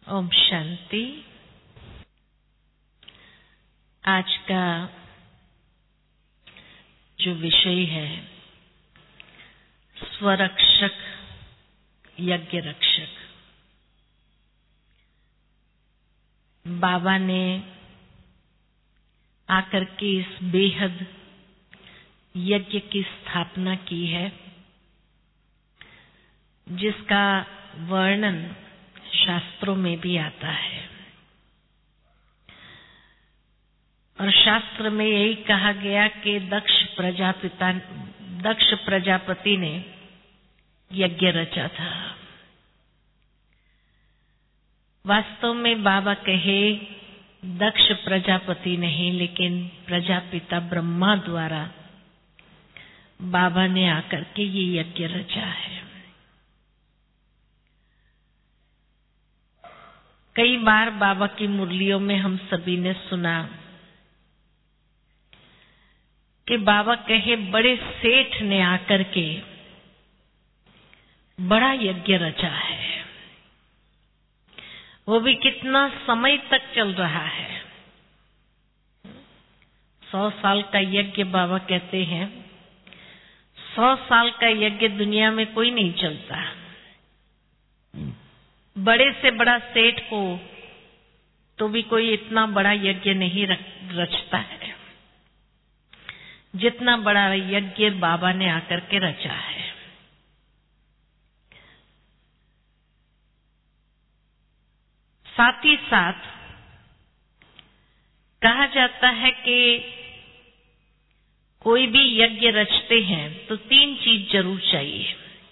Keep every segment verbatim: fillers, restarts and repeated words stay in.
ओम शांति। आज का जो विषय है स्वरक्षक यज्ञ रक्षक। बाबा ने आकर के इस बेहद यज्ञ की स्थापना की है, जिसका वर्णन शास्त्रों में भी आता है। और शास्त्र में यही कहा गया कि दक्ष प्रजापिता दक्ष प्रजापति ने यज्ञ रचा था। वास्तव में बाबा कहे दक्ष प्रजापति नहीं, लेकिन प्रजापिता ब्रह्मा द्वारा बाबा ने आकर के ये यज्ञ रचा है। कई बार बाबा की मुरलियों में हम सभी ने सुना कि बाबा कहे बड़े सेठ ने आकर के बड़ा यज्ञ रचा है। वो भी कितना समय तक चल रहा है। सौ साल का यज्ञ बाबा कहते हैं, सौ साल का यज्ञ दुनिया में कोई नहीं चलता। बड़े से बड़ा सेठ को तो भी कोई इतना बड़ा यज्ञ नहीं रचता है जितना बड़ा यज्ञ बाबा ने आकर के रचा है। साथ ही साथ कहा जाता है कि कोई भी यज्ञ रचते हैं तो तीन चीज जरूर चाहिए।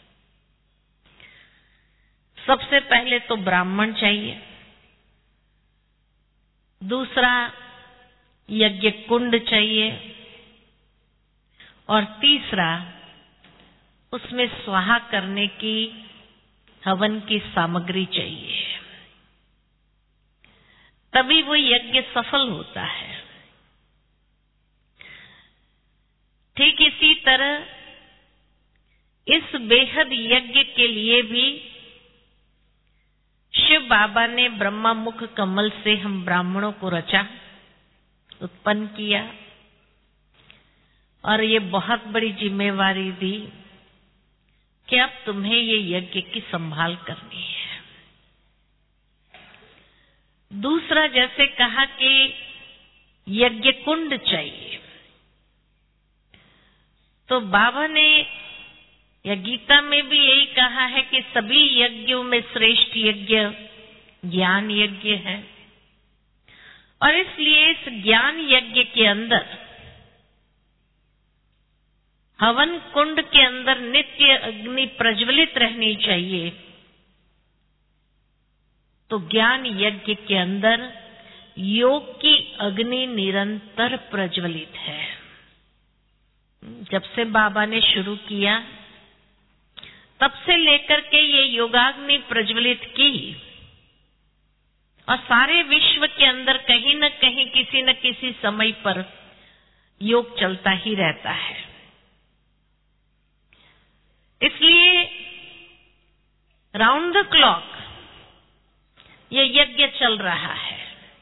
सबसे पहले तो ब्राह्मण चाहिए, दूसरा यज्ञ कुंड चाहिए, और तीसरा उसमें स्वाहा करने की हवन की सामग्री चाहिए। तभी वो यज्ञ सफल होता है। ठीक इसी तरह इस बेहद यज्ञ के लिए भी शिव बाबा ने ब्रह्मा मुख कमल से हम ब्राह्मणों को रचा, उत्पन्न किया, और ये बहुत बड़ी जिम्मेवारी दी कि अब तुम्हें ये यज्ञ की संभाल करनी है। दूसरा, जैसे कहा कि यज्ञ कुंड चाहिए, तो बाबा ने या गीता में भी यही कहा है कि सभी यज्ञों में श्रेष्ठ यज्ञ ज्ञान यज्ञ है। और इसलिए इस ज्ञान यज्ञ के अंदर हवन कुंड के अंदर नित्य अग्नि प्रज्वलित रहनी चाहिए। तो ज्ञान यज्ञ के अंदर योग की अग्नि निरंतर प्रज्वलित है। जब से बाबा ने शुरू किया तब से लेकर के ये योगाग्नि प्रज्वलित की, और सारे विश्व के अंदर कहीं न कहीं किसी न किसी समय पर योग चलता ही रहता है। इसलिए राउंड द क्लॉक ये यज्ञ चल रहा है।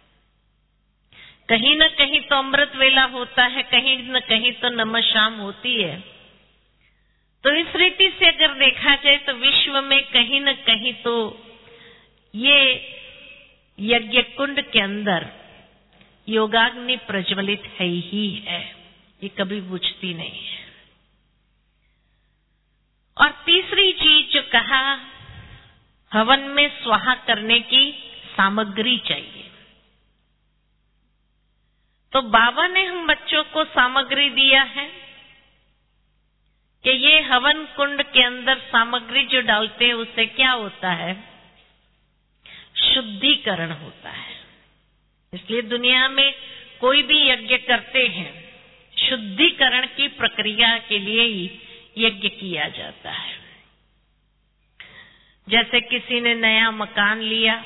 कहीं न कहीं तो अमृत वेला होता है, कहीं न कहीं तो नमः शाम होती है। तो इस रीति से अगर देखा जाए तो विश्व में कहीं न कहीं तो ये यज्ञ कुंड के अंदर योगाग्नि प्रज्वलित है ही है, ये कभी बुझती नहीं है। और तीसरी चीज जो कहा, हवन में स्वाहा करने की सामग्री चाहिए। तो बाबा ने हम बच्चों को सामग्री दिया है कि ये हवन कुंड के अंदर सामग्री जो डालते हैं उससे क्या होता है, शुद्धिकरण होता है। इसलिए दुनिया में कोई भी यज्ञ करते हैं, शुद्धिकरण की प्रक्रिया के लिए ही यज्ञ किया जाता है। जैसे किसी ने नया मकान लिया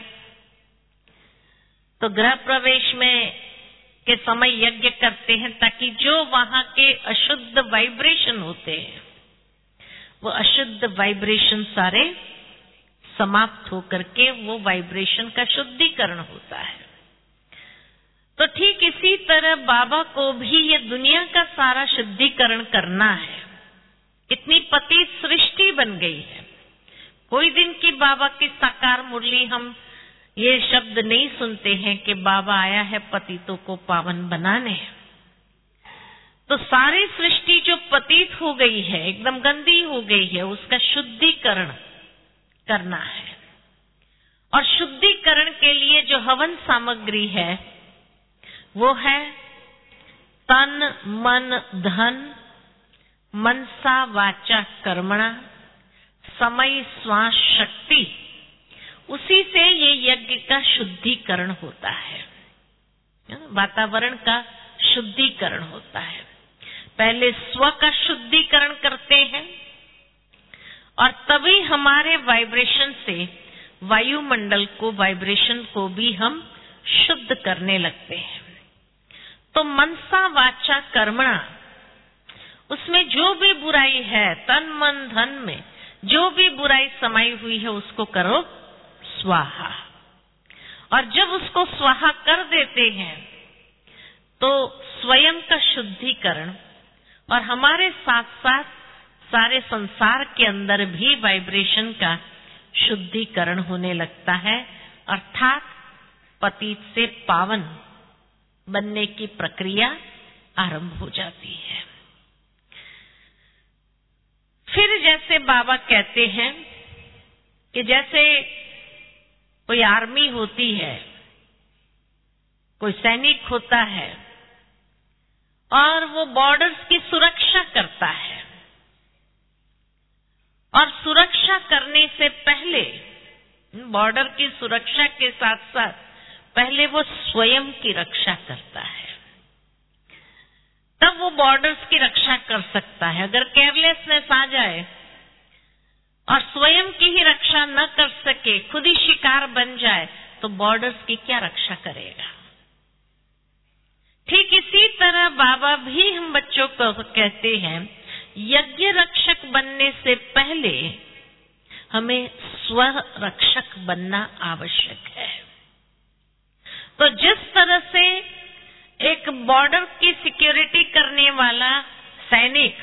तो गृह प्रवेश में के समय यज्ञ करते हैं, ताकि जो वहां के अशुद्ध वाइब्रेशन होते हैं वो अशुद्ध वाइब्रेशन सारे समाप्त होकर के वो वाइब्रेशन का शुद्धिकरण होता है। तो ठीक इसी तरह बाबा को भी ये दुनिया का सारा शुद्धिकरण करना है। इतनी पतित सृष्टि बन गई है। कोई दिन की बाबा की साकार मुरली हम ये शब्द नहीं सुनते हैं कि बाबा आया है पतितों को पावन बनाने। तो सारी सृष्टि जो पतित हो गई है, एकदम गंदी हो गई है, उसका शुद्धिकरण करना है। और शुद्धिकरण के लिए जो हवन सामग्री है वो है तन मन धन मनसा वाचा कर्मणा समय श्वास शक्ति। उसी से ये यज्ञ का शुद्धिकरण होता है, वातावरण का शुद्धिकरण होता है। पहले स्व का शुद्धिकरण करते हैं और तभी हमारे वाइब्रेशन से वायुमंडल को, वाइब्रेशन को भी हम शुद्ध करने लगते हैं। तो मनसा वाचा कर्मणा, उसमें जो भी बुराई है, तन मन धन में जो भी बुराई समाई हुई है उसको करो स्वाहा। और जब उसको स्वाहा कर देते हैं तो स्वयं का शुद्धिकरण और हमारे साथ साथ सारे संसार के अंदर भी वाइब्रेशन का शुद्धिकरण होने लगता है, अर्थात पतित से पावन बनने की प्रक्रिया आरंभ हो जाती है। फिर जैसे बाबा कहते हैं कि जैसे कोई आर्मी होती है, कोई सैनिक होता है और वो बॉर्डर्स की सुरक्षा करता है, और सुरक्षा करने से पहले, बॉर्डर की सुरक्षा के साथ साथ पहले वो स्वयं की रक्षा करता है, तब वो बॉर्डर्स की रक्षा कर सकता है। अगर केयरलेसनेस आ जाए और स्वयं की ही रक्षा न कर सके, खुद ही शिकार बन जाए, तो बॉर्डर्स की क्या रक्षा करेगा। ठीक इसी तरह बाबा भी हम बच्चों को कहते हैं, यज्ञ रक्षक बनने से पहले हमें स्व रक्षक बनना आवश्यक है। तो जिस तरह से एक बॉर्डर की सिक्योरिटी करने वाला सैनिक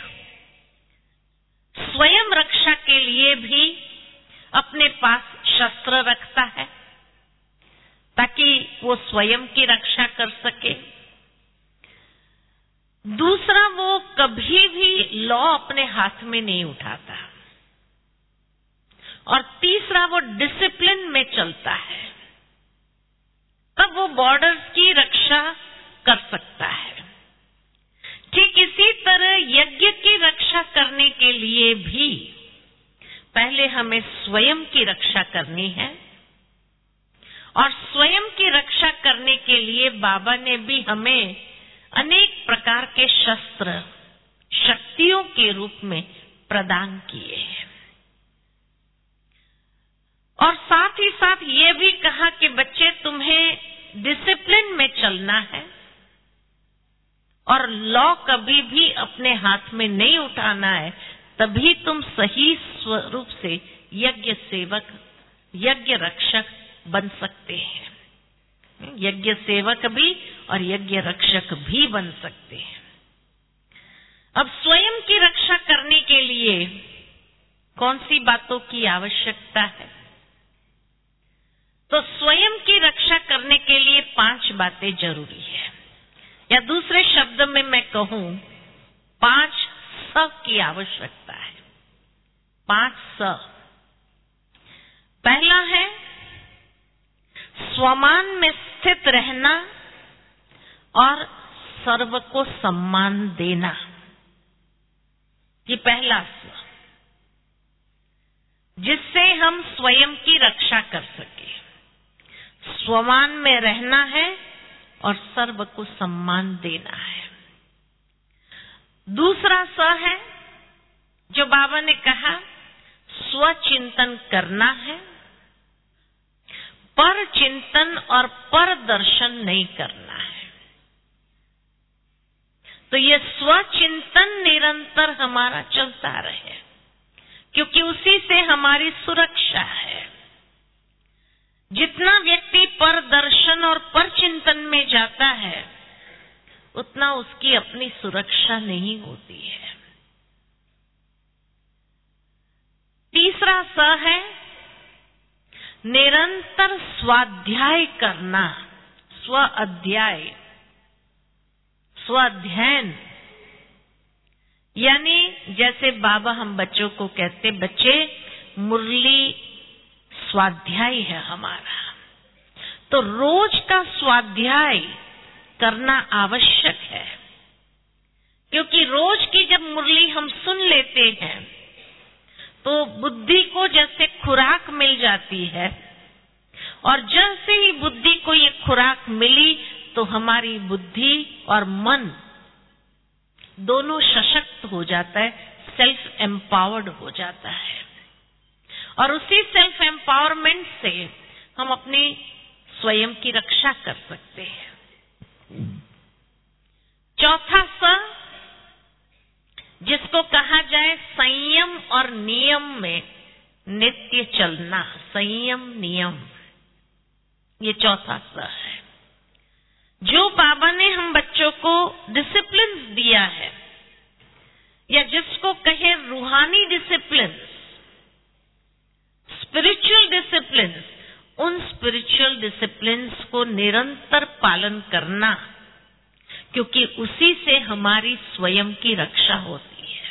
स्वयं रक्षा के लिए भी अपने पास शस्त्र रखता है ताकि वो स्वयं की रक्षा कर सके, दूसरा वो कभी भी लॉ अपने हाथ में नहीं उठाता, और तीसरा वो डिसिप्लिन में चलता है, तब वो बॉर्डर्स की रक्षा कर सकता है। ठीक इसी तरह यज्ञ की रक्षा करने के लिए भी पहले हमें स्वयं की रक्षा करनी है, और स्वयं की रक्षा करने के लिए बाबा ने भी हमें अनेक प्रकार के शस्त्र शक्तियों के रूप में प्रदान किए हैं। और साथ ही साथ ये भी कहा कि बच्चे तुम्हें डिसिप्लिन में चलना है और लॉ कभी भी अपने हाथ में नहीं उठाना है, तभी तुम सही स्वरूप से यज्ञ सेवक, यज्ञ रक्षक बन सकते हैं। यज्ञ सेवक भी और यज्ञ रक्षक भी बन सकते हैं। अब स्वयं की रक्षा करने के लिए कौन सी बातों की आवश्यकता है? तो स्वयं की रक्षा करने के लिए पांच बातें जरूरी है, या दूसरे शब्द में मैं कहूं पांच स की आवश्यकता है। पांच स। पहला है स्वमान में स्थित रहना और सर्व को सम्मान देना। ये पहला स, जिससे हम स्वयं की रक्षा कर सके। स्वमान में रहना है और सर्व को सम्मान देना है। दूसरा स है जो बाबा ने कहा, स्वचिंतन करना है, पर चिंतन और पर दर्शन नहीं करना है। तो ये स्वचिंतन निरंतर हमारा चलता रहे, क्योंकि उसी से हमारी सुरक्षा है। परिवर्तन में जाता है उतना उसकी अपनी सुरक्षा नहीं होती है। तीसरा स है निरंतर स्वाध्याय करना, स्व अध्याय, स्वाध्ययन। यानी जैसे बाबा हम बच्चों को कहते, बच्चे मुरली स्वाध्याय है हमारा, तो रोज का स्वाध्याय करना आवश्यक है। क्योंकि रोज की जब मुरली हम सुन लेते हैं तो बुद्धि को जैसे खुराक मिल जाती है, और जैसे ही बुद्धि को ये खुराक मिली तो हमारी बुद्धि और मन दोनों सशक्त हो जाता है, सेल्फ एम्पावर्ड हो जाता है, और उसी सेल्फ एम्पावरमेंट से हम अपनी स्वयं की रक्षा कर सकते हैं। चौथा स, जिसको कहा जाए संयम और नियम में नित्य चलना, संयम नियम, ये चौथा स है। जो बाबा ने हम बच्चों को डिसिप्लिन दिया है, या जिसको कहे रूहानी डिसिप्लिन, स्पिरिचुअल डिसिप्लिन, उन स्पिरिचुअल डिसिप्लिन्स को निरंतर पालन करना, क्योंकि उसी से हमारी स्वयं की रक्षा होती है।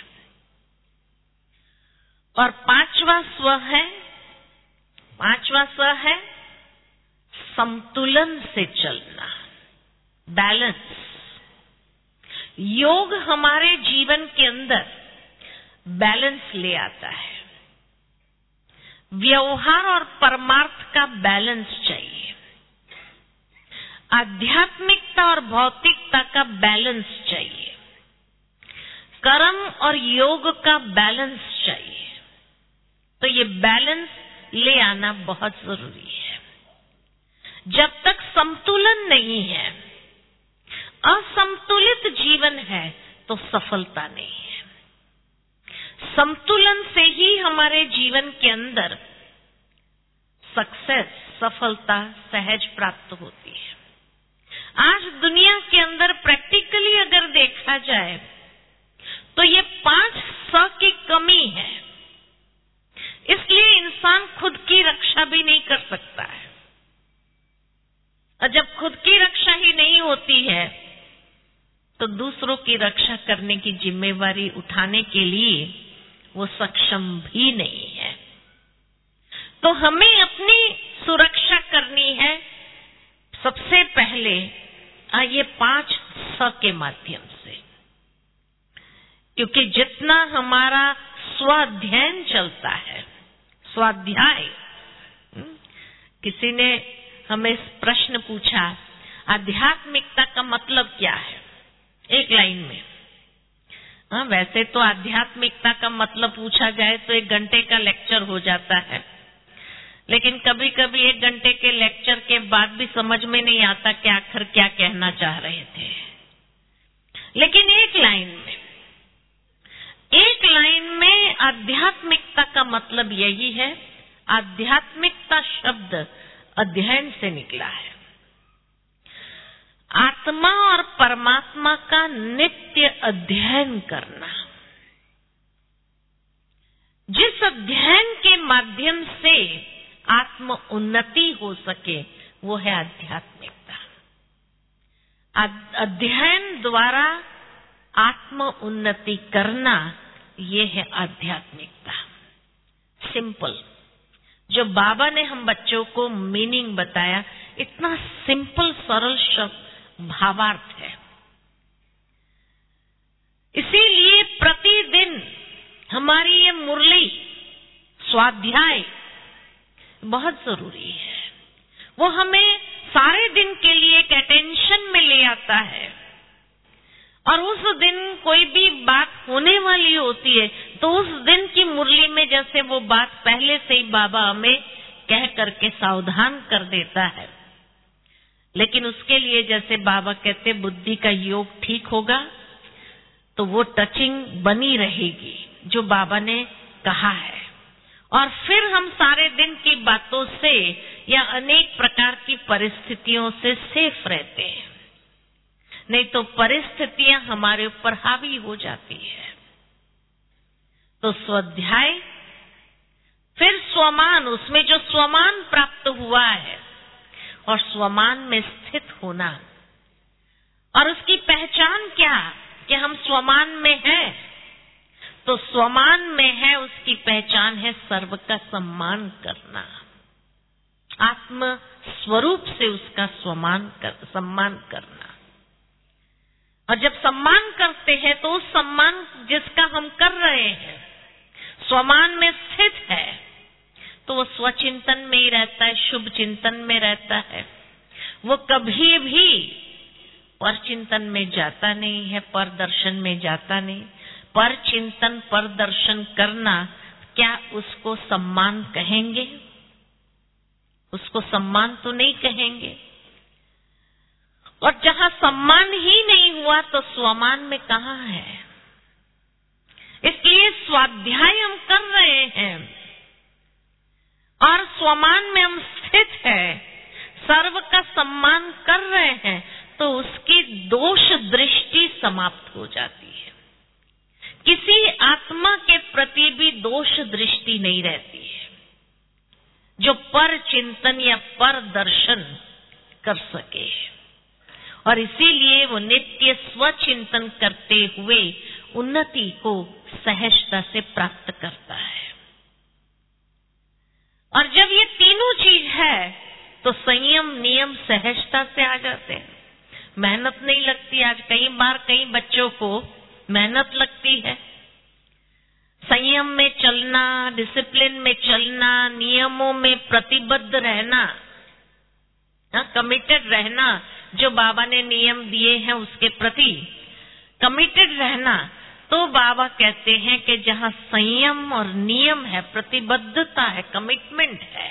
और पांचवा स्व है, पांचवा स्व है संतुलन से चलना, बैलेंस। योग हमारे जीवन के अंदर बैलेंस ले आता है। व्यवहार और परमार्थ का बैलेंस चाहिए, आध्यात्मिकता और भौतिकता का बैलेंस चाहिए, कर्म और योग का बैलेंस चाहिए। तो ये बैलेंस ले आना बहुत जरूरी है। जब तक संतुलन नहीं है, असंतुलित जीवन है, तो सफलता नहीं है। संतुलन से ही हमारे जीवन के अंदर सक्सेस, सफलता सहज प्राप्त होती है। आज दुनिया के अंदर प्रैक्टिकली अगर देखा जाए तो ये पांच स की कमी है, इसलिए इंसान खुद की रक्षा भी नहीं कर सकता है। और जब खुद की रक्षा ही नहीं होती है तो दूसरों की रक्षा करने की जिम्मेवारी उठाने के लिए वो सक्षम भी नहीं है। तो हमें अपनी सुरक्षा करनी है सबसे पहले ये पांच स के माध्यम से, क्योंकि जितना हमारा स्वाध्ययन चलता है, स्वाध्याय, किसी ने हमें प्रश्न पूछा आध्यात्मिकता का मतलब क्या है, एक लाइन में। हाँ, वैसे तो आध्यात्मिकता का मतलब पूछा जाए तो एक घंटे का लेक्चर हो जाता है, लेकिन कभी कभी एक घंटे के लेक्चर के बाद भी समझ में नहीं आता कि आखिर क्या कहना चाह रहे थे। लेकिन एक लाइन में, एक लाइन में आध्यात्मिकता का मतलब यही है। आध्यात्मिकता शब्द अध्ययन से निकला है। आत्मा और परमात्मा का नित्य अध्ययन करना, जिस अध्ययन के माध्यम से आत्म उन्नति हो सके, वो है आध्यात्मिकता। अध्ययन द्वारा आत्म उन्नति करना, ये है आध्यात्मिकता। सिंपल, जो बाबा ने हम बच्चों को मीनिंग बताया, इतना सिंपल सरल शब्द भावार्थ है। इसीलिए प्रतिदिन हमारी ये मुरली स्वाध्याय बहुत जरूरी है। वो हमें सारे दिन के लिए एक अटेंशन में ले आता है, और उस दिन कोई भी बात होने वाली होती है तो उस दिन की मुरली में जैसे वो बात पहले से ही बाबा हमें कह करके सावधान कर देता है। लेकिन उसके लिए जैसे बाबा कहते बुद्धि का योग ठीक होगा तो वो टचिंग बनी रहेगी जो बाबा ने कहा है, और फिर हम सारे दिन की बातों से या अनेक प्रकार की परिस्थितियों से सेफ रहते हैं। नहीं तो परिस्थितियां हमारे ऊपर हावी हो जाती है। तो स्वाध्याय, फिर स्वमान, उसमें जो स्वमान प्राप्त हुआ है और स्वमान में स्थित होना, और उसकी पहचान क्या कि हम स्वमान में हैं। तो स्वमान में है, उसकी पहचान है सर्व का सम्मान करना, आत्म स्वरूप से उसका स्वमान कर, सम्मान करना। और जब सम्मान करते हैं तो उस सम्मान जिसका हम कर रहे हैं स्वमान में स्थित है, तो वो स्वचिंतन में ही रहता है, शुभ चिंतन में रहता है। वो कभी भी पर चिंतन में जाता नहीं है, पर दर्शन में जाता नहीं। पर चिंतन, पर दर्शन करना, क्या उसको सम्मान कहेंगे? उसको सम्मान तो नहीं कहेंगे। और जहां सम्मान ही नहीं हुआ तो स्वमान में कहां है? इसलिए स्वाध्याय हम कर रहे हैं और स्वमान में हम स्थित है, सर्व का सम्मान कर रहे हैं, तो उसकी दोष दृष्टि समाप्त हो जाती है। किसी आत्मा के प्रति भी दोष दृष्टि नहीं रहती है जो पर चिंतन या पर दर्शन कर सके। और इसीलिए वो नित्य स्वचिंतन करते हुए उन्नति को सहजता से प्राप्त करता है। और जब ये तीनों चीज है तो संयम, नियम सहजता से आ जाते हैं। मेहनत नहीं लगती। आज कई बार कई बच्चों को मेहनत लगती है। संयम में चलना, डिसिप्लिन में चलना, नियमों में प्रतिबद्ध रहना, कमिटेड रहना, जो बाबा ने नियम दिए हैं उसके प्रति कमिटेड रहना। तो बाबा कहते हैं कि जहां संयम और नियम है, प्रतिबद्धता है, कमिटमेंट है,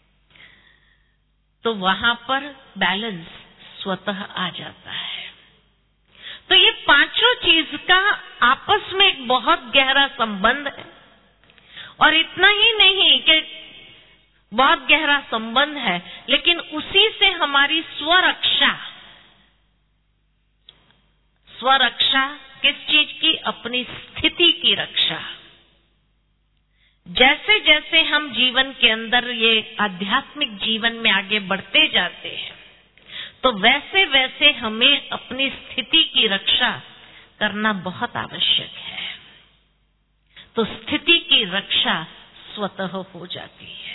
तो वहां पर बैलेंस स्वतः आ जाता है। तो ये पांचों चीज का आपस में एक बहुत गहरा संबंध है। और इतना ही नहीं कि बहुत गहरा संबंध है, लेकिन उसी से हमारी स्वरक्षा, स्वरक्षा किस चीज की? अपनी स्थिति की रक्षा। जैसे जैसे हम जीवन के अंदर ये आध्यात्मिक जीवन में आगे बढ़ते जाते हैं, तो वैसे वैसे हमें अपनी स्थिति की रक्षा करना बहुत आवश्यक है। तो स्थिति की रक्षा स्वतः हो जाती है।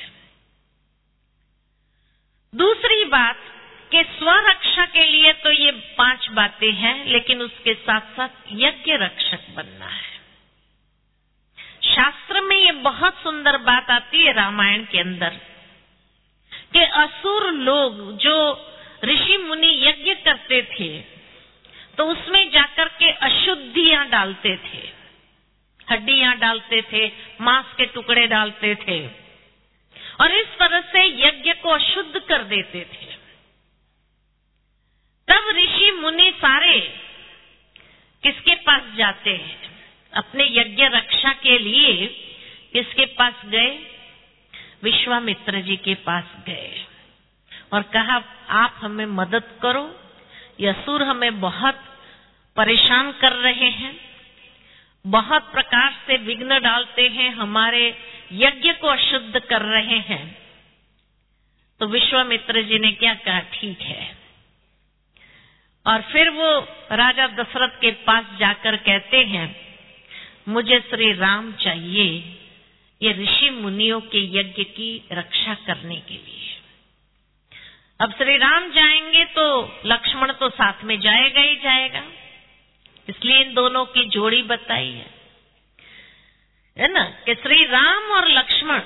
दूसरी बात कि स्वरक्षा के लिए तो ये पांच बातें हैं, लेकिन उसके साथ साथ यज्ञ रक्षक बनना है। शास्त्र में ये बहुत सुंदर बात आती है रामायण के अंदर कि असुर लोग जो ऋषि मुनि यज्ञ करते थे तो उसमें जाकर के अशुद्धियां डालते थे, हड्डियां डालते थे, मांस के टुकड़े डालते थे और इस तरह से यज्ञ को अशुद्ध कर देते थे। तब ऋषि मुनि सारे किसके पास जाते हैं? अपने यज्ञ रक्षा के लिए किसके पास गए? विश्वामित्र जी के पास गए और कहा आप हमें मदद करो, ये असुर हमें बहुत परेशान कर रहे हैं, बहुत प्रकार से विघ्न डालते हैं, हमारे यज्ञ को अशुद्ध कर रहे हैं। तो विश्वामित्र जी ने क्या कहा? ठीक है। और फिर वो राजा दशरथ के पास जाकर कहते हैं मुझे श्री राम चाहिए ये ऋषि मुनियों के यज्ञ की रक्षा करने के लिए। अब श्री राम जाएंगे तो लक्ष्मण तो साथ में जाएगा ही जाएगा, इसलिए इन दोनों की जोड़ी बताई है है ना कि श्री राम और लक्ष्मण।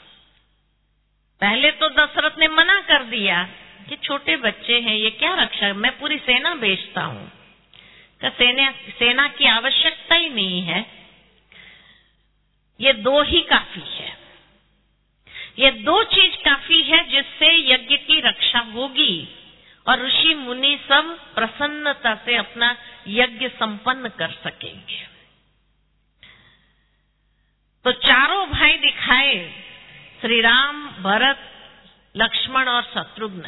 पहले तो दशरथ ने मना कर दिया कि छोटे बच्चे हैं, ये क्या रक्षा, मैं पूरी सेना भेजता हूं, कि सेना सेना की आवश्यकता ही नहीं है, ये दो ही काफी है, ये दो चीज काफी है जिससे यज्ञ की रक्षा होगी और ऋषि मुनि सब प्रसन्नता से अपना यज्ञ संपन्न कर सकेंगे। तो चारों भाई दिखाए श्री राम, भरत, लक्ष्मण और शत्रुघ्न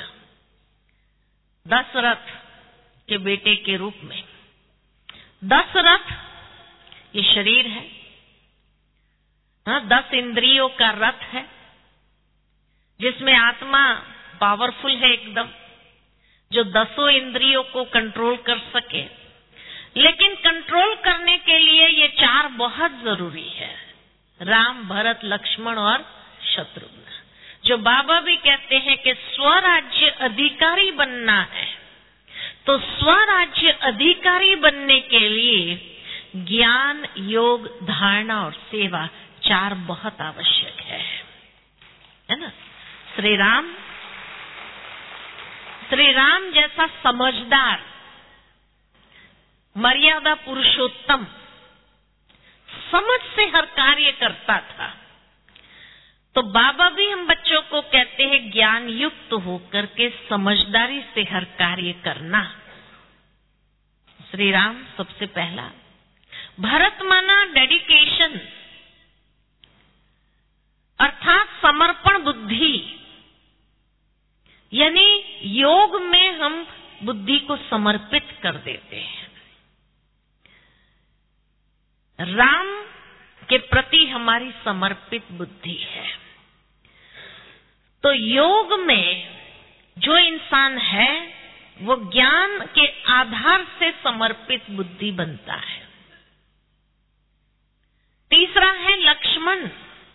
दशरथ के बेटे के रूप में। दशरथ ये शरीर है, हाँ, दस इंद्रियों का रथ है जिसमें आत्मा पावरफुल है एकदम, जो दसों इंद्रियों को कंट्रोल कर सके। लेकिन कंट्रोल करने के लिए ये चार बहुत जरूरी है, राम, भरत, लक्ष्मण और शत्रुघ्न। जो बाबा भी कहते हैं कि स्वराज्य अधिकारी बनना है, तो स्वराज्य अधिकारी बनने के लिए ज्ञान, योग, धारणा और सेवा चार बहुत आवश्यक है, है ना। श्री राम श्री राम जैसा समझदार, मर्यादा पुरुषोत्तम, समझ से हर कार्य करता था। तो बाबा भी हम बच्चों को कहते हैं ज्ञान युक्त होकर के समझदारी से हर कार्य करना। श्री राम सबसे पहला। भरत माना डेडिकेशन, अर्थात समर्पण बुद्धि, यानी योग में हम बुद्धि को समर्पित कर देते हैं। राम के प्रति हमारी समर्पित बुद्धि है। तो योग में जो इंसान है वो ज्ञान के आधार से समर्पित बुद्धि बनता है। तीसरा है लक्ष्मण,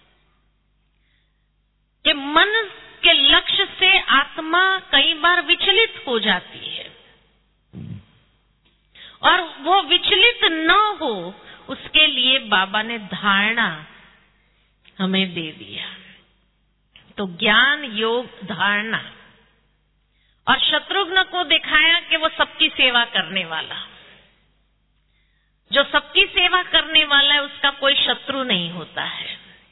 कि मन के लक्ष्य से आत्मा कई बार विचलित हो जाती है और वो विचलित न हो उसके लिए बाबा ने धारणा हमें दे दिया। तो ज्ञान, योग, धारणा। और शत्रुघ्न को दिखाया कि वो सबकी सेवा करने वाला, जो सबकी सेवा करने वाला है उसका कोई शत्रु नहीं होता है,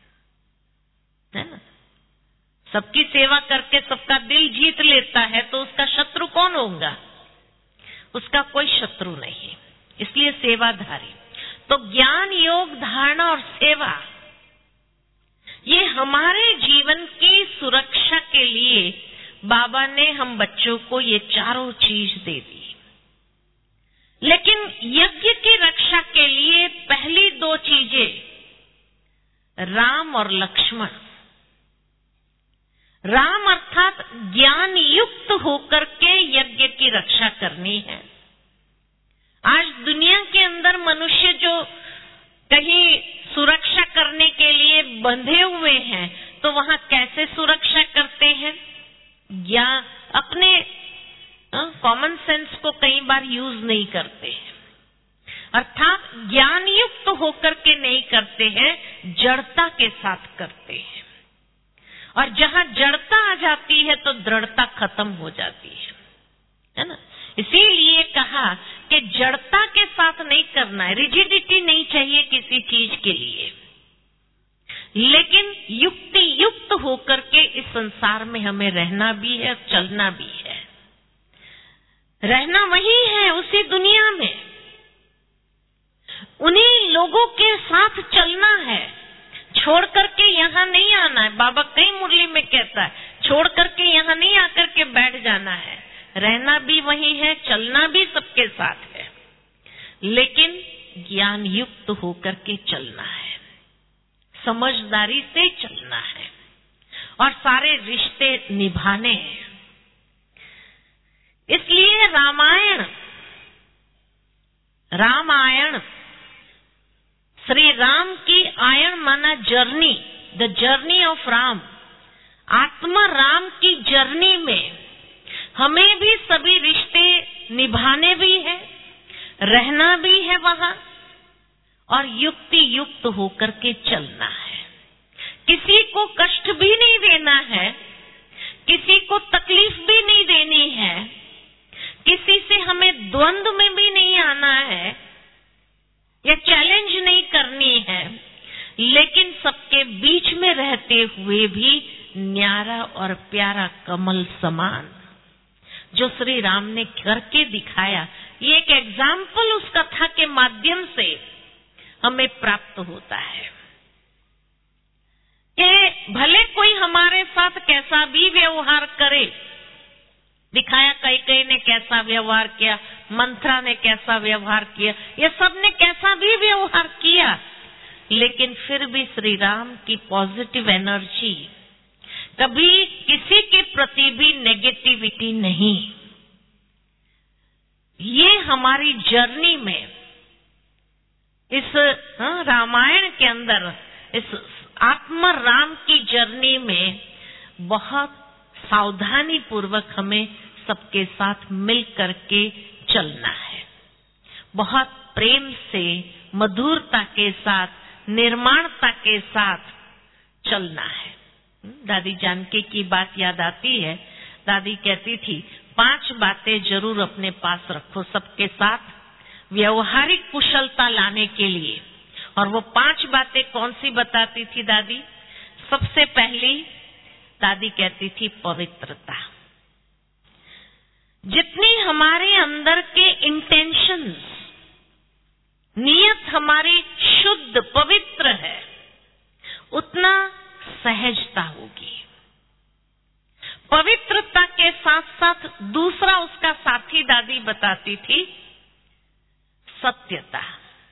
है ना। सबकी सेवा करके सबका दिल जीत लेता है तो उसका शत्रु कौन होगा? उसका कोई शत्रु नहीं, इसलिए सेवाधारी। तो ज्ञान, योग, धारणा और सेवा, ये हमारे जीवन की सुरक्षा के लिए बाबा ने हम बच्चों को ये चारों चीज दे दी। लेकिन यज्ञ की रक्षा के लिए पहली दो चीजें राम और लक्ष्मण। राम अर्थात ज्ञान युक्त होकर के यज्ञ की रक्षा करनी है। आज दुनिया के अंदर मनुष्य जो कहीं सुरक्षा करने के लिए बंधे हुए हैं, तो वहां कैसे सुरक्षा करते हैं? या अपने कॉमन सेंस को कई बार यूज नहीं करते हैं, अर्थात ज्ञान युक्त होकर के नहीं करते हैं, जड़ता के साथ करते हैं। और जहां जड़ता आ जाती है तो दृढ़ता खत्म हो जाती है, है ना। इसीलिए कहा कि जड़ता के साथ नहीं करना है, रिजिडिटी नहीं चाहिए किसी चीज के लिए, लेकिन युक्ति युक्त होकर के इस संसार में हमें रहना भी है, चलना भी है। रहना वही है, उसी दुनिया में, उन्हीं लोगों के साथ चलना है, छोड़ करके यहाँ नहीं आना है। बाबा कई मुरली में कहता है, छोड़ करके यहाँ नहीं आकर के बैठ जाना है। रहना भी वही है, चलना भी सबके साथ है, लेकिन ज्ञान युक्त होकर के चलना है, समझदारी से चलना है और सारे रिश्ते निभाने हैं। इसलिए रामायण रामायण श्री राम की आयन माना journey, the journey of Ram. आत्मा राम की जर्नी में हमें भी सभी रिश्ते निभाने भी है, रहना भी है वहां, और युक्ति युक्त होकर के चलना है। किसी को कष्ट भी नहीं देना है, किसी को तकलीफ भी नहीं देनी है, किसी से हमें द्वंद्व में भी नहीं आना है या चैलेंज नहीं करनी है, लेकिन सबके बीच में रहते हुए भी न्यारा और प्यारा कमल समान जो श्री राम ने करके दिखाया। ये एक एग्जाम्पल उस कथा के माध्यम से हमें प्राप्त होता है। कि भले कोई हमारे साथ कैसा भी व्यवहार करे, दिखाया कैकेयी ने कैसा व्यवहार किया, मंथरा ने कैसा व्यवहार किया, ये सब ने कैसा भी व्यवहार किया, लेकिन फिर भी श्री राम की पॉजिटिव एनर्जी, कभी किसी के प्रति भी नेगेटिविटी नहीं। ये हमारी जर्नी में, इस हाँ, रामायण के अंदर, इस आत्मा राम की जर्नी में बहुत सावधानी पूर्वक हमें सबके साथ मिल करके चलना है। बहुत प्रेम से, मधुरता के साथ, निर्माणता के साथ चलना है। दादी जानकी की बात याद आती है। दादी कहती थी पांच बातें जरूर अपने पास रखो सबके साथ व्यवहारिक कुशलता लाने के लिए। और वो पांच बातें कौन सी बताती थी दादी? सबसे पहली दादी कहती थी पवित्रता। जितनी हमारे अंदर के इंटेंशंस, नियत हमारी शुद्ध पवित्र है, उतना सहजता होगी। पवित्रता के साथ साथ दूसरा उसका साथी दादी बताती थी सत्यता।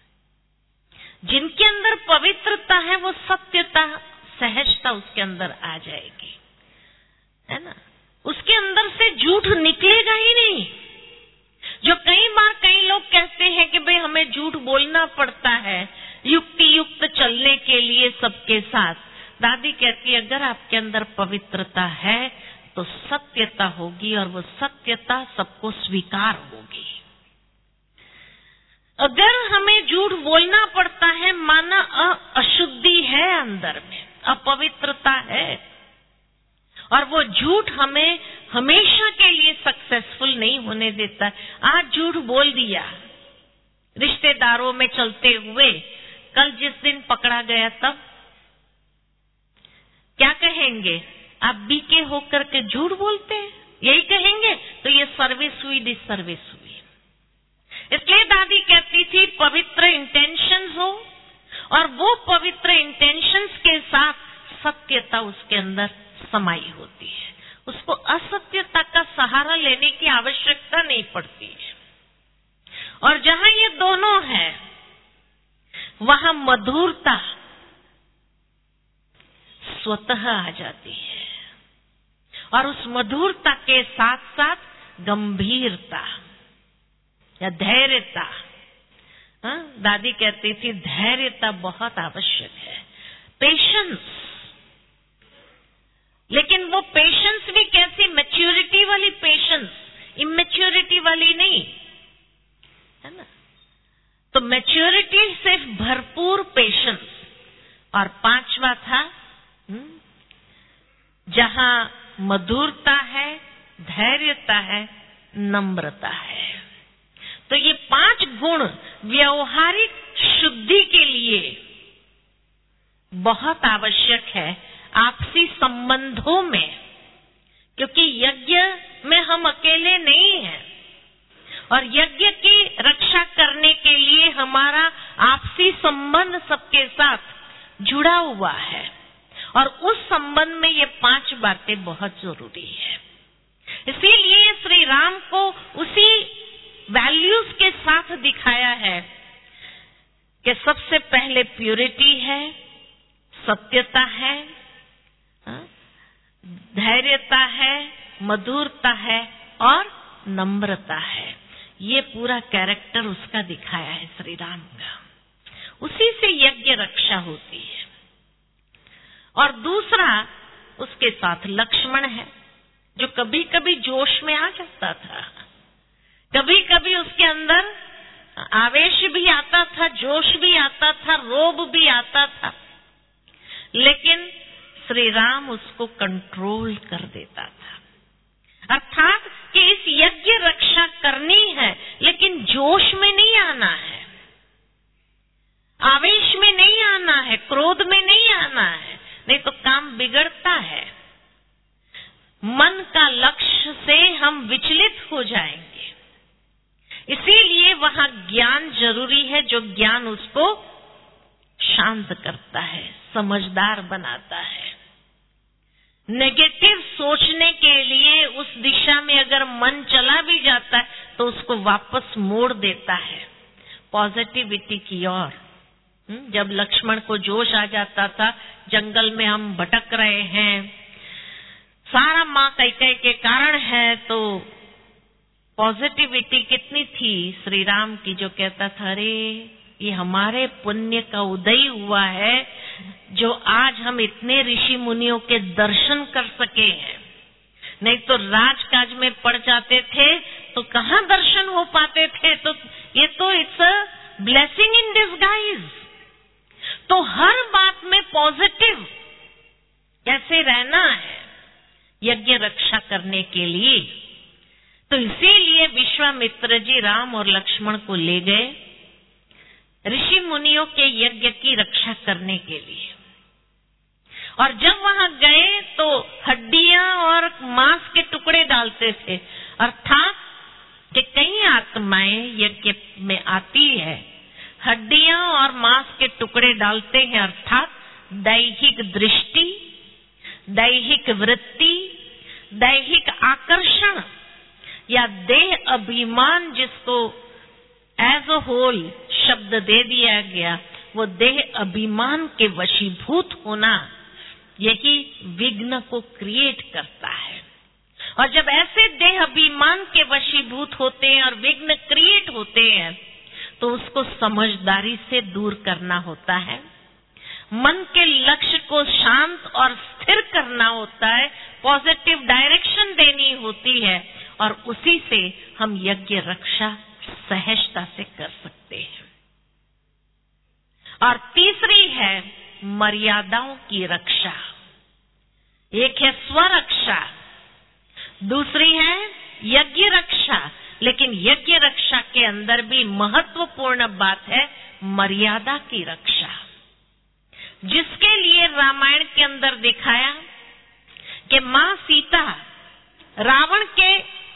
जिनके अंदर पवित्रता है वो सत्यता, सहजता उसके अंदर आ जाएगी, है ना। उसके अंदर से झूठ निकलेगा ही नहीं। जो कई बार कई लोग कहते हैं कि भाई हमें झूठ बोलना पड़ता है युक्ति युक्त चलने के लिए सबके साथ, दादी कहती है अगर आपके अंदर पवित्रता है तो सत्यता होगी और वो सत्यता सबको स्वीकार होगी। अगर हमें झूठ बोलना पड़ता है माना अशुद्धि है अंदर में, अपवित्रता है, और वो झूठ हमें हमेशा के लिए सक्सेसफुल नहीं होने देता। आज झूठ बोल दिया रिश्तेदारों में चलते हुए, कल जिस दिन पकड़ा गया तब क्या कहेंगे? आप बीके होकर के झूठ बोलते हैं, यही कहेंगे। तो ये सर्विस हुई, डिसर्विस हुई। इसलिए दादी कहती थी पवित्र इंटेंशन हो, और वो पवित्र इंटेंशंस के साथ सत्यता उसके अंदर समाई होती है। उसको असत्यता का सहारा लेने की आवश्यकता नहीं पड़ती है। और जहां ये दोनों है वहां मधुरता स्वतः आ जाती है, और उस मधुरता के साथ साथ गंभीरता या धैर्यता। हाँ, दादी कहती थी धैर्यता बहुत आवश्यक है, पेशेंस। लेकिन वो पेशेंस भी कैसी? मैच्योरिटी वाली पेशेंस, इमेच्योरिटी वाली नहीं, है ना। तो मैच्योरिटी से भरपूर पेशेंस। और पांचवा था जहां मधुरता है, धैर्यता है, नम्रता है। तो ये पांच गुण व्यवहारिक शुद्धि के लिए बहुत आवश्यक है आपसी संबंधों में, क्योंकि यज्ञ में हम अकेले नहीं हैं, और यज्ञ की रक्षा करने के लिए हमारा आपसी संबंध सबके साथ जुड़ा हुआ है, और उस संबंध में ये पांच बातें बहुत जरूरी है। इसीलिए श्री राम को उसी वैल्यूज के साथ दिखाया है कि सबसे पहले प्यूरिटी है, सत्यता है, धैर्यता है, मधुरता है और नम्रता है। ये पूरा कैरेक्टर उसका दिखाया है श्री राम का। उसी से यज्ञ रक्षा होती है। और दूसरा उसके साथ लक्ष्मण है, जो कभी कभी जोश में आ जाता था, कभी कभी उसके अंदर आवेश भी आता था, जोश भी आता था, रोब भी आता था, लेकिन श्री राम उसको कंट्रोल कर देता था। अर्थात कि इस यज्ञ रक्षा करनी है, लेकिन जोश में नहीं आना है, आवेश में नहीं आना है, क्रोध में नहीं आना है, नहीं तो काम बिगड़ता है। मन का लक्ष्य से हम विचलित हो जाएंगे। इसीलिए वहां ज्ञान जरूरी है, जो ज्ञान उसको शांत करता है, समझदार बनाता है। नेगेटिव सोचने के लिए उस दिशा में अगर मन चला भी जाता है तो उसको वापस मोड़ देता है पॉजिटिविटी की ओर। जब लक्ष्मण को जोश आ जाता था, जंगल में हम भटक रहे हैं, सारा माँ कैकेयी के कारण है, तो पॉजिटिविटी कितनी थी श्री राम की, जो कहता था अरे ये हमारे पुण्य का उदय हुआ है जो आज हम इतने ऋषि मुनियों के दर्शन कर सके हैं। नहीं तो राजकाज में पड़ जाते थे तो कहाँ दर्शन हो पाते थे। तो ये तो it's a blessing in disguise. तो हर बात में पॉजिटिव कैसे रहना है यज्ञ रक्षा करने के लिए। तो इसीलिए विश्वामित्र जी राम और लक्ष्मण को ले गए ऋषि मुनियों के यज्ञ की रक्षा करने के लिए। और जब वहां गए तो हड्डियां और मांस के टुकड़े डालते थे, अर्थात कि कई आत्माएं यज्ञ में आती है, हड्डियां और मांस के टुकड़े डालते हैं, अर्थात दैहिक दृष्टि, दैहिक वृत्ति, दैहिक आकर्षण या देह अभिमान, जिसको एज अ होल शब्द दे दिया गया, वो देह अभिमान के वशीभूत होना, यही विघ्न को क्रिएट करता है। और जब ऐसे देह अभिमान के वशीभूत होते हैं और विघ्न क्रिएट होते हैं तो उसको समझदारी से दूर करना होता है, मन के लक्ष्य को शांत और स्थिर करना होता है, पॉजिटिव डायरेक्शन देनी होती है, और उसी से हम यज्ञ रक्षा सहजता से कर सकते हैं। और तीसरी है मर्यादाओं की रक्षा। एक है स्वरक्षा, दूसरी है यज्ञ रक्षा। लेकिन यज्ञ रक्षा के अंदर भी महत्वपूर्ण बात है मर्यादा की रक्षा, जिसके लिए रामायण के अंदर दिखाया कि मां सीता रावण के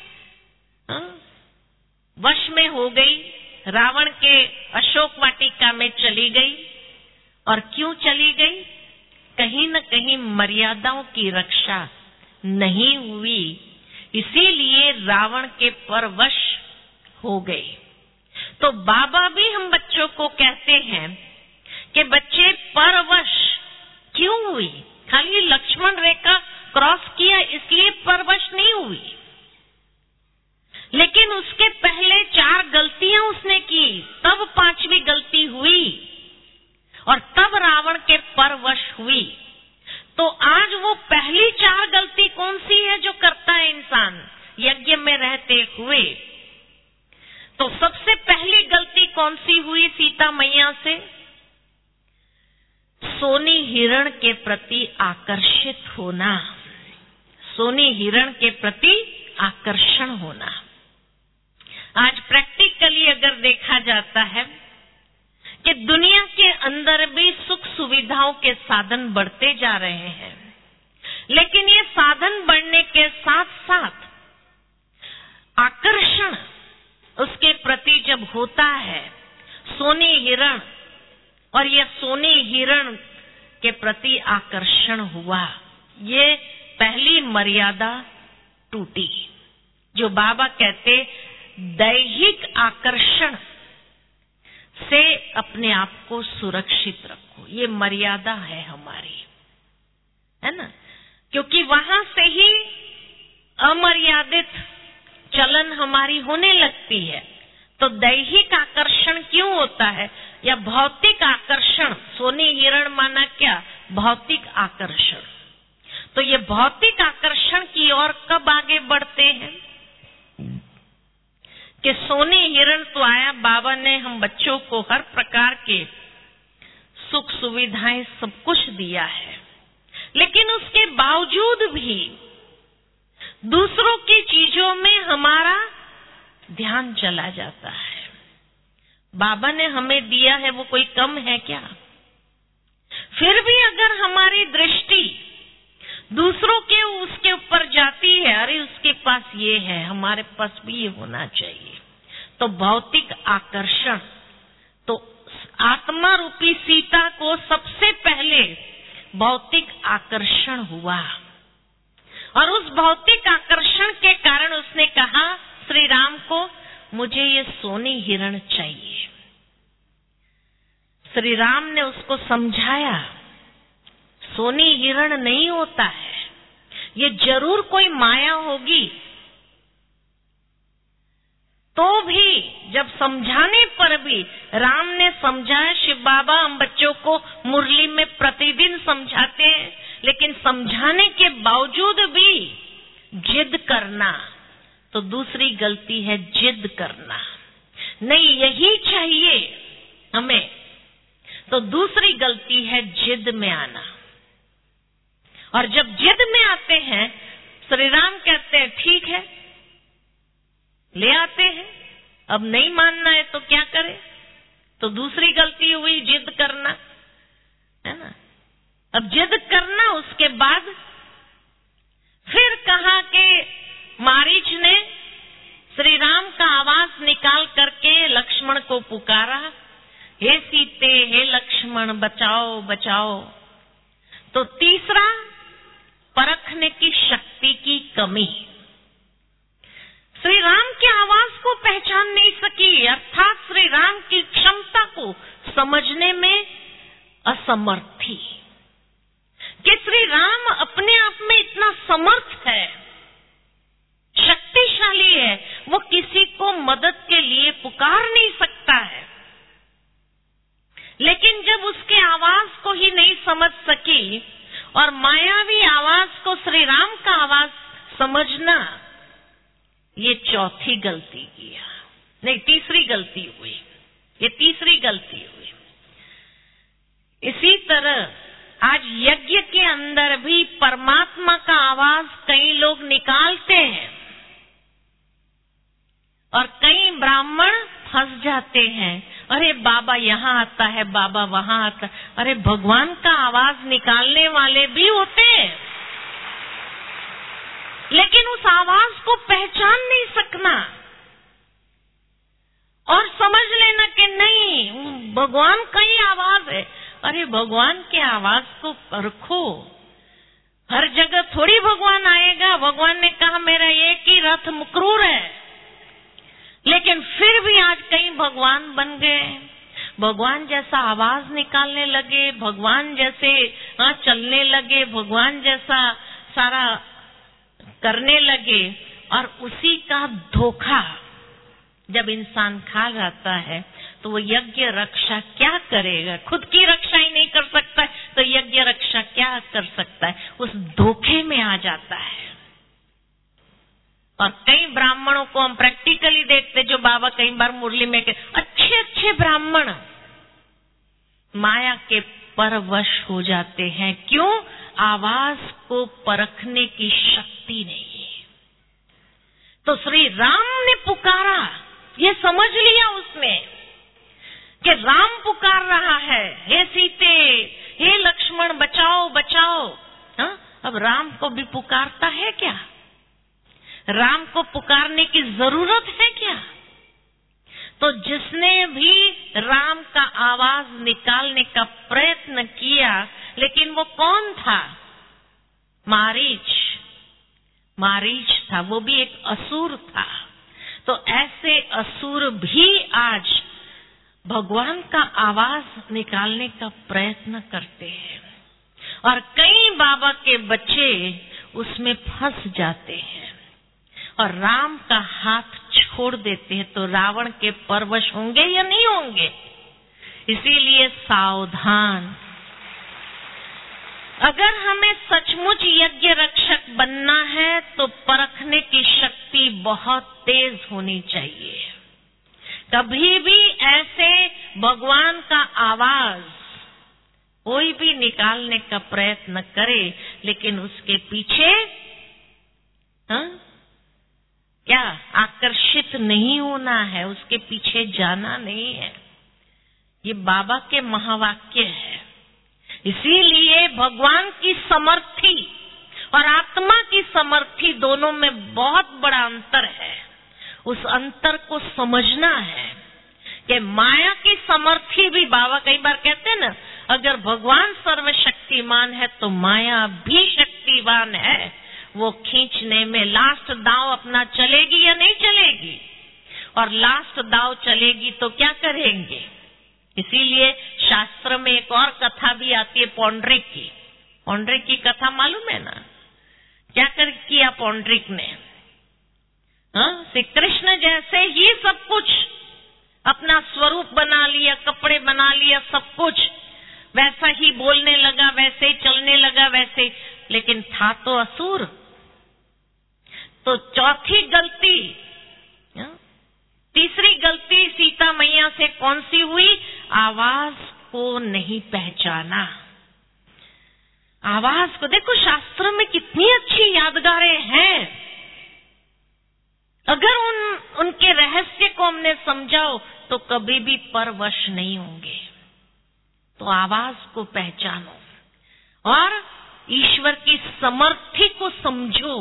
वश में हो गई, रावण के अशोक वाटिका में चली गई। और क्यों चली गई? कहीं न कहीं मर्यादाओं की रक्षा नहीं हुई, इसीलिए रावण के परवश हो गई। तो बाबा भी हम बच्चों को कहते हैं कि बच्चे परवश क्यों हुई? खाली लक्ष्मण रेखा क्रॉस किया इसलिए परवश नहीं हुई, लेकिन उसके पहले चार गलतियां उसने की, तब पांचवी गलती हुई और तब रावण के परवश हुई। तो आज वो पहली चार गलती कौन सी है जो करता है इंसान यज्ञ में रहते हुए? तो सबसे पहली गलती कौन सी हुई सीता मैया से? सोनी हिरण के प्रति आकर्षित होना, सोनी हिरण के प्रति आकर्षण होना। आज प्रैक्टिकली अगर देखा जाता है कि दुनिया के अंदर भी सुख सुविधाओं के साधन बढ़ते जा रहे हैं, लेकिन ये साधन बढ़ने के साथ साथ आकर्षण उसके प्रति जब होता है, सोने हिरण, और ये सोने हिरण के प्रति आकर्षण हुआ, ये पहली मर्यादा टूटी। जो बाबा कहते दैहिक आकर्षण से अपने आप को सुरक्षित रखो, ये मर्यादा है हमारी, है ना? क्योंकि वहां से ही अमर्यादित चलन हमारी होने लगती है। तो दैहिक आकर्षण क्यों होता है या भौतिक आकर्षण? सोने हिरण माना क्या? भौतिक आकर्षण। तो ये भौतिक आकर्षण की ओर कब आगे बढ़ते हैं कि सोने हिरण तो आया, बाबा ने हम बच्चों को हर प्रकार के सुख सुविधाएं सब कुछ दिया है, लेकिन उसके बावजूद भी दूसरों की चीजों में हमारा ध्यान चला जाता है। बाबा ने हमें दिया है वो कोई कम है क्या? फिर भी अगर हमारी दृष्टि दूसरों के उसके ऊपर जाती है, अरे उसके पास ये है, हमारे पास भी ये होना चाहिए, तो भौतिक आकर्षण तो आत्मा रूपी सीता को सबसे पहले भौतिक आकर्षण हुआ और उस भौतिक आकर्षण के कारण उसने कहा श्री राम को, मुझे ये सोनी हिरण चाहिए। श्री राम ने उसको समझाया, सोनी हिरण नहीं होता है, ये जरूर कोई माया होगी। तो भी जब समझाने पर भी राम ने समझाया, शिव बाबा हम बच्चों को मुरली में प्रतिदिन समझाते हैं, लेकिन समझाने के बावजूद भी जिद करना तो दूसरी गलती है, जिद करना नहीं यही चाहिए हमें, तो दूसरी गलती है जिद में आना। और जब जिद में आते हैं, श्री राम कहते हैं ठीक है ले आते हैं, अब नहीं मानना है तो क्या करे, तो दूसरी गलती हुई जिद करना, है ना। अब जिद करना, उसके बाद फिर कहा कि मारीच ने श्री राम का आवाज निकाल करके लक्ष्मण को पुकारा, हे सीते हे लक्ष्मण बचाओ बचाओ। तो तीसरा, परखने की शक्ति की कमी। श्री राम की आवाज को पहचान नहीं सकी, अर्थात श्री राम की क्षमता को समझने में असमर्थ थी कि श्री राम अपने आप में इतना समर्थ है, शक्तिशाली है, वो किसी को मदद के लिए पुकार नहीं सकता है। लेकिन जब उसके आवाज को ही नहीं समझ सकी और मायावी आवाज को श्री राम का आवाज समझना, ये चौथी गलती किया, नहीं तीसरी गलती हुई, ये तीसरी गलती हुई। इसी तरह आज यज्ञ के अंदर भी परमात्मा का आवाज कई लोग निकालते हैं और कई ब्राह्मण फंस जाते हैं, अरे बाबा यहाँ आता है, बाबा वहाँ आता है। अरे भगवान का आवाज निकालने वाले भी होते हैं, लेकिन उस आवाज को पहचान नहीं सकना और समझ लेना कि नहीं भगवान का ही आवाज है। अरे भगवान के आवाज को परखो, हर जगह थोड़ी भगवान आएगा। भगवान ने कहा मेरा एक ही रथ मुकरूर है, लेकिन फिर भी आज कई भगवान बन गए, भगवान जैसा आवाज निकालने लगे, भगवान जैसे हाँ चलने लगे, भगवान जैसा सारा करने लगे। और उसी का धोखा जब इंसान खा जाता है तो वो यज्ञ रक्षा क्या करेगा, खुद की रक्षा ही नहीं कर सकता तो यज्ञ रक्षा क्या कर सकता है, उस धोखे में आ जाता है। और कई ब्राह्मणों को हम प्रैक्टिकली देखते, जो बाबा कई बार मुरली में के अच्छे अच्छे ब्राह्मण माया के परवश हो जाते हैं। क्यों? आवाज को परखने की शक्ति नहीं है। तो श्री राम ने पुकारा, ये समझ लिया उसने कि राम पुकार रहा है, हे सीते हे लक्ष्मण बचाओ बचाओ। हा? अब राम को भी पुकारता है क्या? राम को पुकारने की जरूरत है क्या? तो जिसने भी राम का आवाज निकालने का प्रयत्न किया, लेकिन वो कौन था? मारीच। मारीच था, वो भी एक असुर था। तो ऐसे असुर भी आज भगवान का आवाज निकालने का प्रयत्न करते हैं और कई बाबा के बच्चे उसमें फंस जाते हैं और राम का हाथ छोड़ देते हैं। तो रावण के परवश होंगे या नहीं होंगे? इसीलिए सावधान। अगर हमें सचमुच यज्ञ रक्षक बनना है तो परखने की शक्ति बहुत तेज होनी चाहिए। कभी भी ऐसे भगवान का आवाज कोई भी निकालने का प्रयत्न करे, लेकिन उसके पीछे हा? क्या आकर्षित नहीं होना है, उसके पीछे जाना नहीं है। ये बाबा के महावाक्य है। इसीलिए भगवान की समर्थी और आत्मा की समर्थी दोनों में बहुत बड़ा अंतर है। उस अंतर को समझना है कि माया की समर्थी भी, बाबा कई बार कहते हैं ना, अगर भगवान सर्वशक्तिमान है तो माया भी शक्तिवान है। वो खींचने में लास्ट दांव अपना चलेगी या नहीं चलेगी, और लास्ट दांव चलेगी तो क्या करेंगे। इसीलिए शास्त्र में एक और कथा भी आती है पौंड्रिक की। पौंड्रिक की कथा मालूम है ना, क्या कर किया पौंड्रिक ने? हाँ, श्री कृष्ण जैसे ही सब कुछ अपना स्वरूप बना लिया, कपड़े बना लिया, सब कुछ वैसा ही बोलने लगा, वैसे ही चलने लगा, वैसे, लेकिन था तो असुर। तो चौथी गलती, तीसरी गलती सीता मैया से कौन सी हुई? आवाज को नहीं पहचाना। आवाज को देखो, शास्त्र में कितनी अच्छी यादगारें हैं। अगर उन उनके रहस्य को हमने समझाओ तो कभी भी परवश नहीं होंगे। तो आवाज को पहचानो और ईश्वर की समर्थी को समझो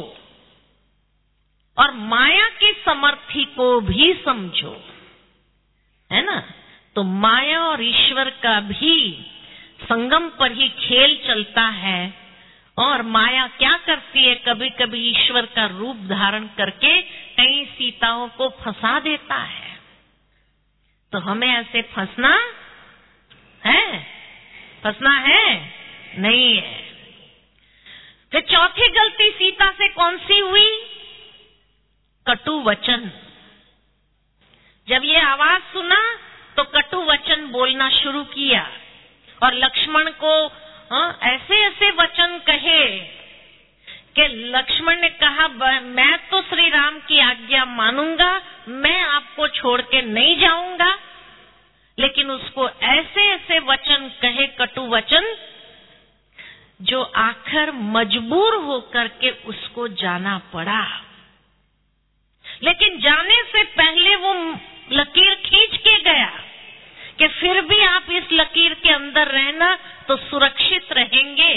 और माया की समर्थी को भी समझो, है ना। तो माया और ईश्वर का भी संगम पर ही खेल चलता है। और माया क्या करती है, कभी कभी ईश्वर का रूप धारण करके कई सीताओं को फंसा देता है। तो हमें ऐसे फंसना है, फंसना है नहीं है। फिर चौथी गलती सीता से कौन सी हुई? कटु वचन। जब ये आवाज सुना तो कटु वचन बोलना शुरू किया और लक्ष्मण को हाँ, ऐसे ऐसे वचन कहे कि लक्ष्मण ने कहा, मैं तो श्री राम की आज्ञा मानूंगा, मैं आपको छोड़ के नहीं जाऊंगा। लेकिन उसको ऐसे ऐसे वचन कहे, कटु वचन, जो आखिर मजबूर होकर के उसको जाना पड़ा। लेकिन जाने से पहले वो लकीर खींच के गया कि फिर भी आप इस लकीर के अंदर रहना तो सुरक्षित रहेंगे।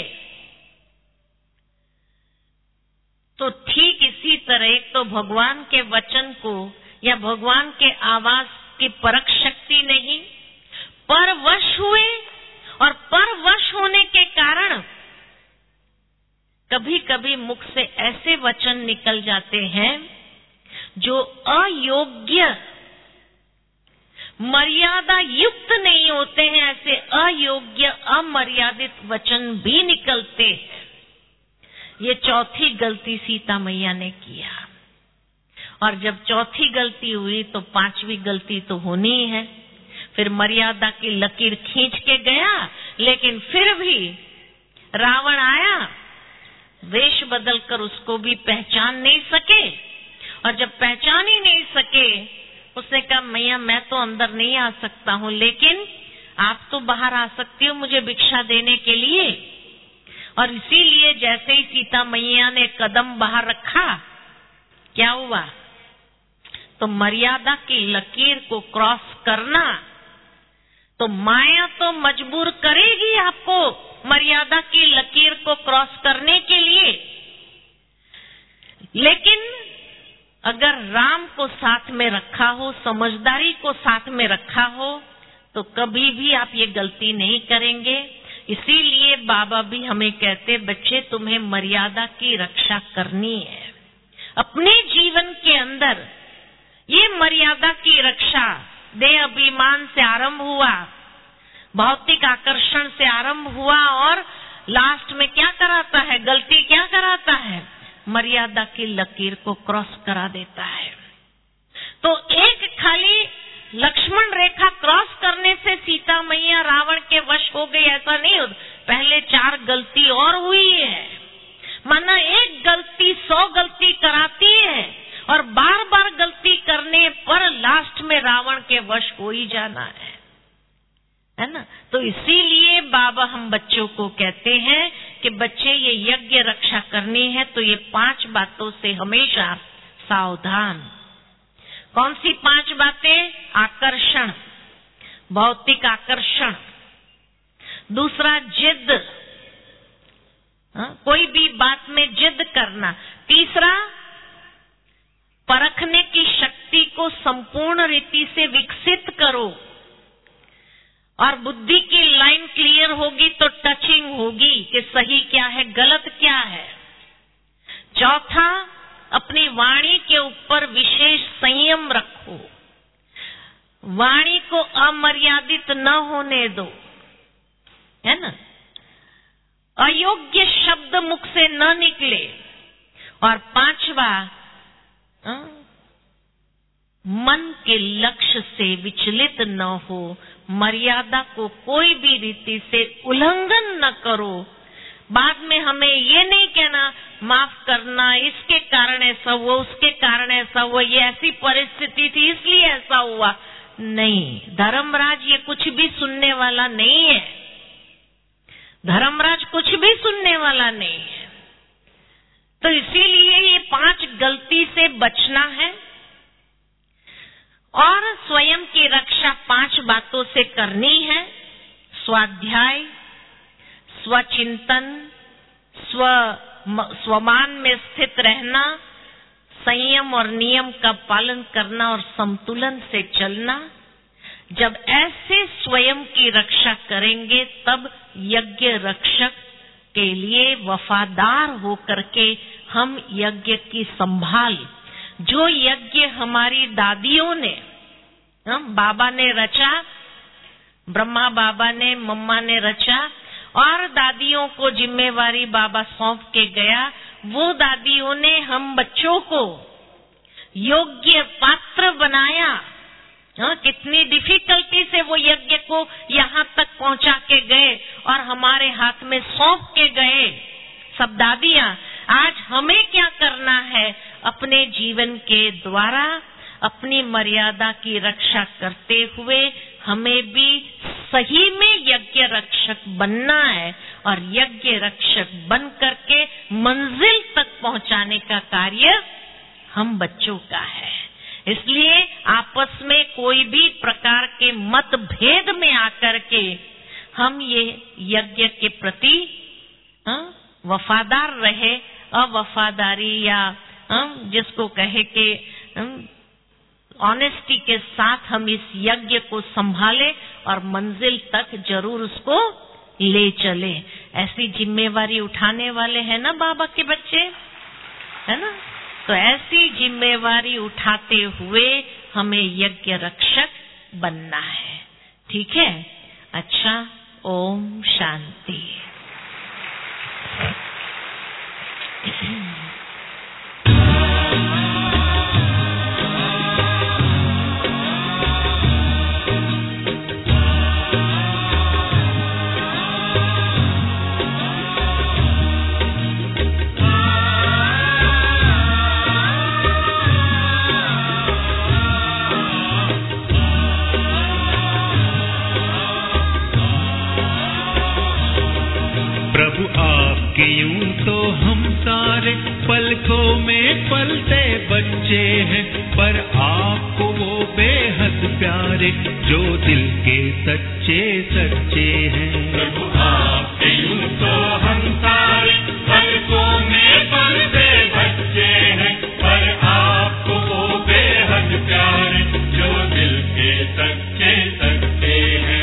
तो ठीक इसी तरह तो भगवान के वचन को या भगवान के आवाज की परख शक्ति नहीं, परवश हुए और परवश होने के कारण कभी कभी मुख से ऐसे वचन निकल जाते हैं जो अयोग्य, मर्यादा युक्त नहीं होते हैं। ऐसे अयोग्य, अमर्यादित वचन भी निकलते हैं। ये चौथी गलती सीता मैया ने किया। और जब चौथी गलती हुई तो पांचवी गलती तो होनी ही है। फिर मर्यादा की लकीर खींच के गया, लेकिन फिर भी रावण आया, वेश बदलकर उसको भी पहचान नहीं सके। और जब पहचान ही नहीं सके, उसने कहा, मैया मैं तो अंदर नहीं आ सकता हूँ, लेकिन आप तो बाहर आ सकती हो मुझे भिक्षा देने के लिए। और इसीलिए जैसे ही सीता मैया ने कदम बाहर रखा, क्या हुआ? तो मर्यादा की लकीर को क्रॉस करना, तो माया तो मजबूर करेगी आपको मर्यादा की लकीर को क्रॉस करने के लिए। लेकिन अगर राम को साथ में रखा हो, समझदारी को साथ में रखा हो, तो कभी भी आप ये गलती नहीं करेंगे। इसीलिए बाबा भी हमें कहते, बच्चे तुम्हें मर्यादा की रक्षा करनी है अपने जीवन के अंदर। ये मर्यादा की रक्षा देह अभिमान से आरंभ हुआ, भौतिक आकर्षण से आरंभ हुआ, और लास्ट में क्या कराता है? गलती क्या कराता है? मर्यादा की लकीर को क्रॉस करा देता है। तो एक खाली लक्ष्मण रेखा क्रॉस करने से सीता मैया रावण के वश हो गई, ऐसा नहीं हो। पहले चार गलती और हुई है। माना एक गलती सौ गलती कराती है, और बार बार गलती करने पर लास्ट में रावण के वश हो ही जाना है, है ना। तो इसीलिए बाबा हम बच्चों को कहते हैं कि बच्चे ये यज्ञ रक्षा करनी है तो ये पांच बातों से हमेशा सावधान। कौन सी पांच बातें? आकर्षण, भौतिक आकर्षण। दूसरा जिद, हाँ, कोई भी बात में जिद करना। तीसरा परखने की शक्ति को को संपूर्ण रीति से विकसित करो, और बुद्धि की लाइन क्लियर होगी तो टचिंग होगी कि सही क्या है, गलत क्या है। चौथा, अपनी वाणी के ऊपर विशेष संयम रखो, वाणी को अमर्यादित न होने दो, है ना। अयोग्य शब्द मुख से न निकले। और पांचवा, मन के लक्ष्य से विचलित न हो, मर्यादा को कोई भी रीति से उल्लंघन न करो। बाद में हमें ये नहीं कहना माफ करना, इसके कारण ऐसा हुआ, उसके कारण ऐसा हुआ, ये ऐसी परिस्थिति थी इसलिए ऐसा हुआ। नहीं, धर्मराज ये कुछ भी सुनने वाला नहीं है, धर्मराज कुछ भी सुनने वाला नहीं है। तो इसीलिए ये पांच गलती से बचना है, और स्वयं की रक्षा पांच बातों से करनी है। स्वाध्याय, स्वचिंतन, स्व स्वमान में स्थित रहना, संयम और नियम का पालन करना और संतुलन से चलना। जब ऐसे स्वयं की रक्षा करेंगे तब यज्ञ रक्षक के लिए वफादार होकर के हम यज्ञ की संभाल, जो यज्ञ हमारी दादियों ने, बाबा ने रचा, ब्रह्मा बाबा ने, मम्मा ने रचा, और दादियों को जिम्मेवारी बाबा सौंप के गया, वो दादियों ने हम बच्चों को योग्य पात्र बनाया। हाँ, कितनी डिफिकल्टी से वो यज्ञ को यहाँ तक पहुँचा के गए और हमारे हाथ में सौंप के गए सब दादियाँ। आज हमें क्या करना है? अपने जीवन के द्वारा अपनी मर्यादा की रक्षा करते हुए हमें भी सही में यज्ञ रक्षक बनना है, और यज्ञ रक्षक बन करके मंजिल तक पहुंचाने का कार्य हम बच्चों का है। इसलिए आपस में कोई भी प्रकार के मतभेद में आकर के हम ये यज्ञ के प्रति वफादार रहे। अवफादारी या जिसको कहे कि ऑनेस्टी के साथ हम इस यज्ञ को संभाले और मंजिल तक जरूर उसको ले चले। ऐसी जिम्मेवारी उठाने वाले हैं ना बाबा के बच्चे, है ना। तो ऐसी जिम्मेवारी उठाते हुए हमें यज्ञ रक्षक बनना है। ठीक है? अच्छा, ओम शांति। प्रभु आपके यूं तो हम सारे पलकों में पलते बच्चे हैं, पर आपको वो बेहद प्यारे जो दिल के सच्चे सच्चे हैं। प्रभु आपके यूं तो हम सारे पलकों में पलते बच्चे हैं, पर आपको वो बेहद प्यारे जो दिल के सच्चे सच्चे हैं।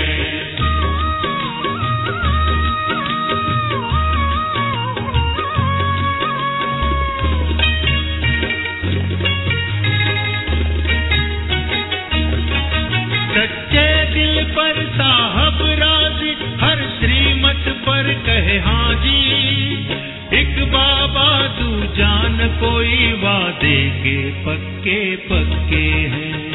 सच्चे दिल पर साहब राजी, हर श्रीमत पर कहे हाँ जी। एक बाबा तू जान कोई वादे के पक्के पक्के हैं।